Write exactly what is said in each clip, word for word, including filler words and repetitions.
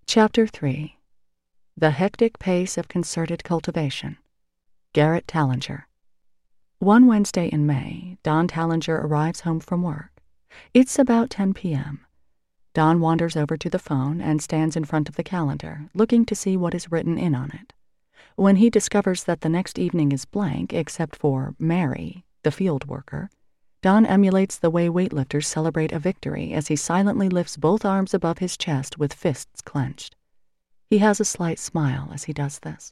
Chapter three. The Hectic Pace of Concerted Cultivation. Garrett Tallinger. One Wednesday in May, Don Tallinger arrives home from work. It's about ten p.m. Don wanders over to the phone and stands in front of the calendar, looking to see what is written in on it. When he discovers that the next evening is blank except for Mary, the field worker, Don emulates the way weightlifters celebrate a victory as he silently lifts both arms above his chest with fists clenched. He has a slight smile as he does this.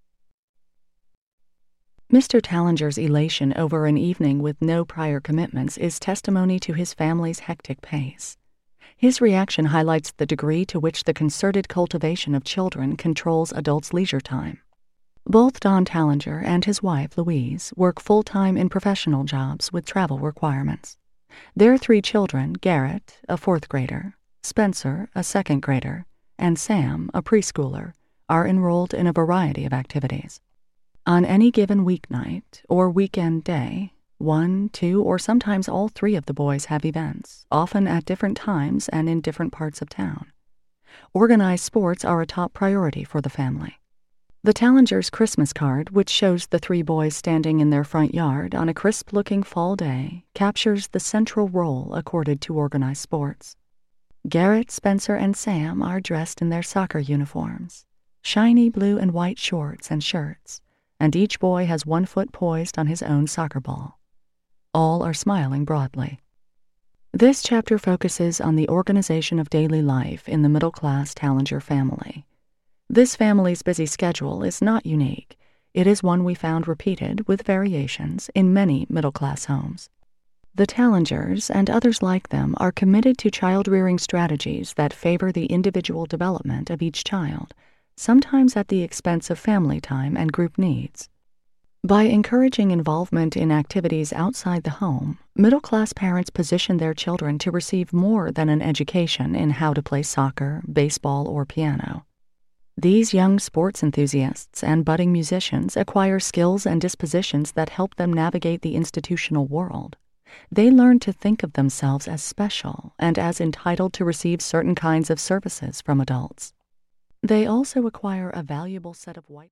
Mister Tallinger's elation over an evening with no prior commitments is testimony to his family's hectic pace. His reaction highlights the degree to which the concerted cultivation of children controls adults' leisure time. Both Don Tallinger and his wife, Louise, work full-time in professional jobs with travel requirements. Their three children, Garrett, a fourth grader, Spencer, a second grader, and Sam, a preschooler, are enrolled in a variety of activities. On any given weeknight or weekend day, one, two, or sometimes all three of the boys have events, often at different times and in different parts of town. Organized sports are a top priority for the family. The Tallingers' Christmas card, which shows the three boys standing in their front yard on a crisp-looking fall day, captures the central role accorded to organized sports. Garrett, Spencer, and Sam are dressed in their soccer uniforms, shiny blue and white shorts and shirts, and each boy has one foot poised on his own soccer ball. All are smiling broadly. This chapter focuses on the organization of daily life in the middle-class Tallinger family. This family's busy schedule is not unique. It is one we found repeated, with variations, in many middle-class homes. The Tallingers, and others like them, are committed to child-rearing strategies that favor the individual development of each child, sometimes at the expense of family time and group needs. By encouraging involvement in activities outside the home, middle-class parents position their children to receive more than an education in how to play soccer, baseball, or piano. These young sports enthusiasts and budding musicians acquire skills and dispositions that help them navigate the institutional world. They learn to think of themselves as special and as entitled to receive certain kinds of services from adults. They also acquire a valuable set of white